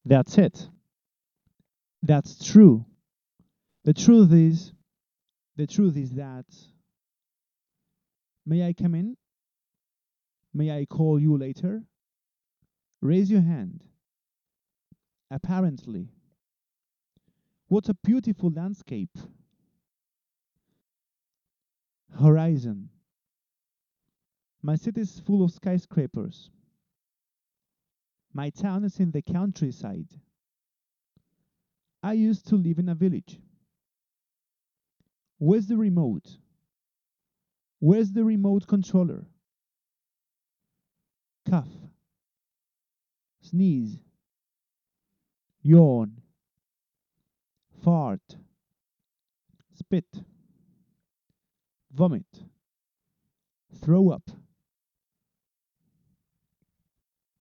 That's it. That's true. The truth is, the truth is that, may I come in? May I call you later? Raise your hand. Apparently. What a beautiful landscape. Horizon. My city is full of skyscrapers. My town is in the countryside. I used to live in a village. Where's the remote? Where's the remote controller? Cough. Sneeze. Yawn. Fart. Spit. Vomit. Throw up.